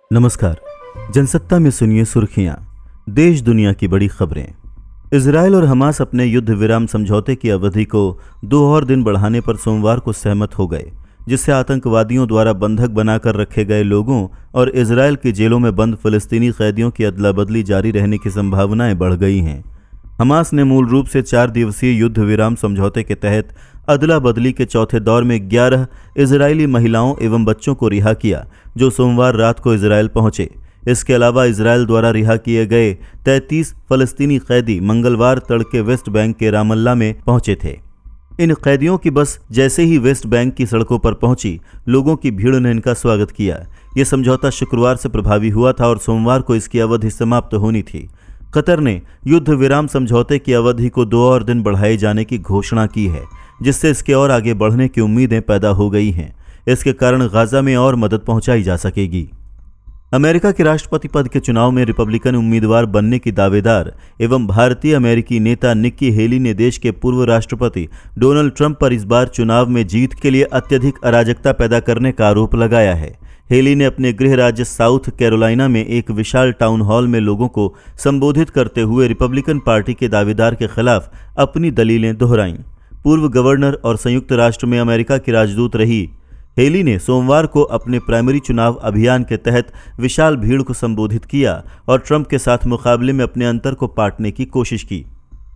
नमस्कार। जनसत्ता में सुनिए सुर्खियां, देश दुनिया की बड़ी खबरें। इजरायल और हमास अपने युद्ध विराम समझौते की अवधि को 2 और दिन बढ़ाने पर सोमवार को सहमत हो गए, जिससे आतंकवादियों द्वारा बंधक बनाकर रखे गए लोगों और इजरायल की जेलों में बंद फिलिस्तीनी कैदियों की अदला बदली जारी रहने की संभावनाएं बढ़ गई हैं। हमास ने मूल रूप से 4 दिवसीय युद्ध विराम समझौते के तहत अदला बदली के चौथे दौर में 11 इजरायली महिलाओं एवं बच्चों को रिहा किया, जो सोमवार रात को इजरायल पहुंचे। इसके अलावा इजरायल द्वारा रिहा किए गए 33 फलस्तीनी कैदी मंगलवार तड़के वेस्ट बैंक के रामल्ला में पहुंचे थे। इन कैदियों की बस जैसे ही वेस्ट बैंक की सड़कों पर पहुंची, लोगों की भीड़ ने इनका स्वागत किया। यह समझौता शुक्रवार से प्रभावी हुआ था और सोमवार को इसकी अवधि समाप्त होनी थी। कतर ने युद्ध विराम समझौते की अवधि को 2 और दिन बढ़ाए जाने की घोषणा की है, जिससे इसके और आगे बढ़ने की उम्मीदें पैदा हो गई हैं। इसके कारण गाजा में और मदद पहुंचाई जा सकेगी। अमेरिका के राष्ट्रपति पद के चुनाव में रिपब्लिकन उम्मीदवार बनने की दावेदार एवं भारतीय अमेरिकी नेता निक्की हेली ने देश के पूर्व राष्ट्रपति डोनाल्ड ट्रंप पर इस बार चुनाव में जीत के लिए अत्यधिक अराजकता पैदा करने का आरोप लगाया है। हेली ने अपने गृह राज्य साउथ कैरोलिना में एक विशाल टाउन हॉल में लोगों को संबोधित करते हुए रिपब्लिकन पार्टी के दावेदार के खिलाफ अपनी दलीलें दोहराईं। पूर्व गवर्नर और संयुक्त राष्ट्र में अमेरिका की राजदूत रही हेली ने सोमवार को अपने प्राइमरी चुनाव अभियान के तहत विशाल भीड़ को संबोधित किया और ट्रंप के साथ मुकाबले में अपने अंतर को पाटने की कोशिश की।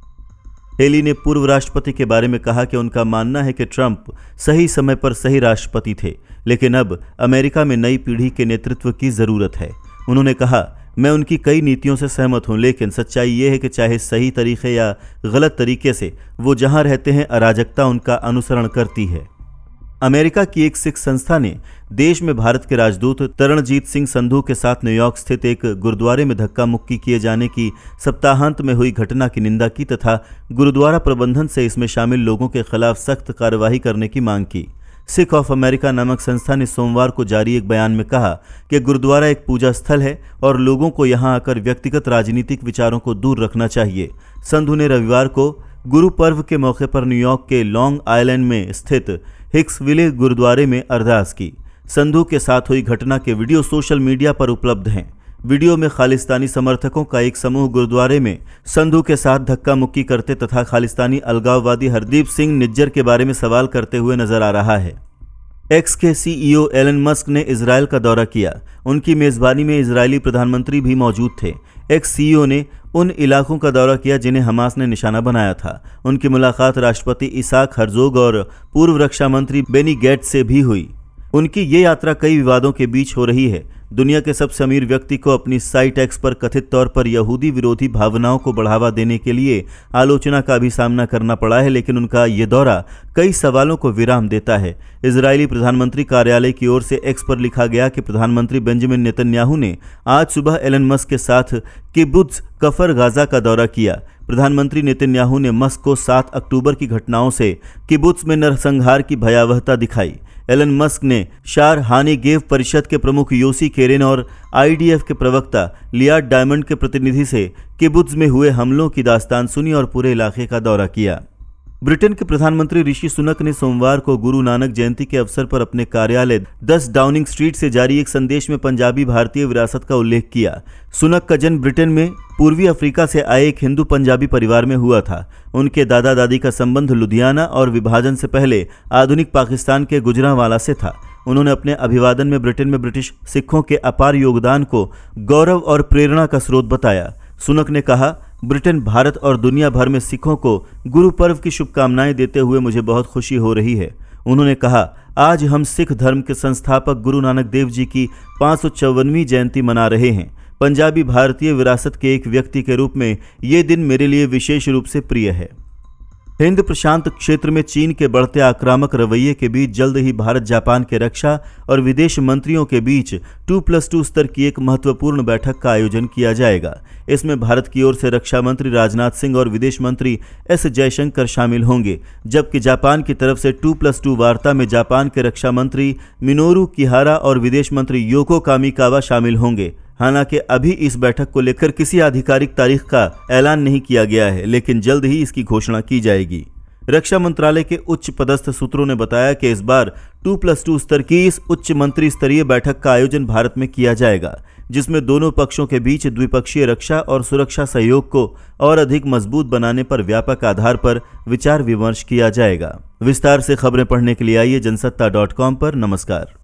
हेली ने पूर्व राष्ट्रपति के बारे में कहा कि उनका मानना है कि ट्रंप सही समय पर सही राष्ट्रपति थे, लेकिन अब अमेरिका में नई पीढ़ी के नेतृत्व की जरूरत है। उन्होंने कहा, मैं उनकी कई नीतियों से सहमत हूं, लेकिन सच्चाई ये है कि चाहे सही तरीके या गलत तरीके से, वो जहां रहते हैं अराजकता उनका अनुसरण करती है। अमेरिका की एक सिख संस्था ने देश में भारत के राजदूत तरणजीत सिंह संधू के साथ न्यूयॉर्क स्थित एक गुरुद्वारे में धक्का मुक्की किए जाने की सप्ताहांत में हुई घटना की निंदा की तथा गुरुद्वारा प्रबंधन से इसमें शामिल लोगों के खिलाफ सख्त कार्रवाई करने की मांग की। सिख ऑफ अमेरिका नामक संस्था ने सोमवार को जारी एक बयान में कहा कि गुरुद्वारा एक पूजा स्थल है और लोगों को यहां आकर व्यक्तिगत राजनीतिक विचारों को दूर रखना चाहिए। संधू ने रविवार को गुरु पर्व के मौके पर न्यूयॉर्क के लॉन्ग आइलैंड में स्थित हिक्सविले गुरुद्वारे में अरदास की। संधू के साथ हुई घटना के वीडियो सोशल मीडिया पर उपलब्ध हैं। वीडियो में खालिस्तानी समर्थकों का एक समूह गुरुद्वारे में संधू के साथ धक्का मुक्की करते तथा खालिस्तानी अलगाववादी हरदीप सिंह निज्जर के बारे में सवाल करते हुए नजर आ रहा है। एक्स के सीईओ एलन मस्क ने इजरायल का दौरा किया। उनकी मेजबानी में इजरायली प्रधानमंत्री भी मौजूद थे। एक्स सीईओ ने उन इलाकों का दौरा किया जिन्हें हमास ने निशाना बनाया था। उनकी मुलाकात राष्ट्रपति इसाक हर्जोग और पूर्व रक्षा मंत्री बेनी गैट्स से भी हुई। उनकी ये यात्रा कई विवादों के बीच हो रही है। दुनिया के सबसे अमीर व्यक्ति को अपनी साइट एक्स पर कथित तौर पर यहूदी विरोधी भावनाओं को बढ़ावा देने के लिए आलोचना का भी सामना करना पड़ा है, लेकिन उनका ये दौरा कई सवालों को विराम देता है। इजरायली प्रधानमंत्री कार्यालय की ओर से एक्स पर लिखा गया कि प्रधानमंत्री बेंजामिन नेतन्याहू ने आज सुबह एलन मस्क के साथ किबुत्ज कफर गाजा का दौरा किया। प्रधानमंत्री नेतन्याहू ने मस्क को 7 अक्टूबर की घटनाओं से किबुत्ज में नरसंहार की भयावहता दिखाई। एलन मस्क ने शार हानेगेव परिषद के प्रमुख योसी केरेन और आईडीएफ के प्रवक्ता लियाड डायमंड के प्रतिनिधि से किबुत्ज में हुए हमलों की दास्तान सुनी और पूरे इलाके का दौरा किया। ब्रिटेन के प्रधानमंत्री ऋषि सुनक ने सोमवार को गुरु नानक जयंती के अवसर पर अपने कार्यालय 10 डाउनिंग स्ट्रीट से जारी एक संदेश में पंजाबी भारतीय विरासत का उल्लेख किया। सुनक का जन्म ब्रिटेन में पूर्वी अफ्रीका से आए एक हिंदू पंजाबी परिवार में हुआ था। उनके दादा दादी का संबंध लुधियाना और विभाजन से पहले आधुनिक पाकिस्तान के गुजरांवाला से था। उन्होंने अपने अभिवादन में ब्रिटेन में ब्रिटिश सिखों के अपार योगदान को गौरव और प्रेरणा का स्रोत बताया। सुनक ने कहा, ब्रिटेन, भारत और दुनिया भर में सिखों को गुरु पर्व की शुभकामनाएं देते हुए मुझे बहुत खुशी हो रही है। उन्होंने कहा, आज हम सिख धर्म के संस्थापक गुरु नानक देव जी की 554वीं जयंती मना रहे हैं। पंजाबी भारतीय विरासत के एक व्यक्ति के रूप में ये दिन मेरे लिए विशेष रूप से प्रिय है। हिंद प्रशांत क्षेत्र में चीन के बढ़ते आक्रामक रवैये के बीच जल्द ही भारत जापान के रक्षा और विदेश मंत्रियों के बीच 2+2 स्तर की एक महत्वपूर्ण बैठक का आयोजन किया जाएगा। इसमें भारत की ओर से रक्षा मंत्री राजनाथ सिंह और विदेश मंत्री एस जयशंकर शामिल होंगे, जबकि जापान की तरफ से 2+2 वार्ता में जापान के रक्षा मंत्री मिनोरू किहारा और विदेश मंत्री योको कामिकावा शामिल होंगे। हालांकि अभी इस बैठक को लेकर किसी आधिकारिक तारीख का ऐलान नहीं किया गया है, लेकिन जल्द ही इसकी घोषणा की जाएगी। रक्षा मंत्रालय के उच्च पदस्थ सूत्रों ने बताया कि इस बार 2+2 स्तर की इस उच्च मंत्री स्तरीय बैठक का आयोजन भारत में किया जाएगा, जिसमें दोनों पक्षों के बीच द्विपक्षीय रक्षा और सुरक्षा सहयोग को और अधिक मजबूत बनाने पर व्यापक आधार पर विचार विमर्श किया जाएगा। विस्तार से खबरें पढ़ने के लिए आइए जनसत्ता.com पर। नमस्कार।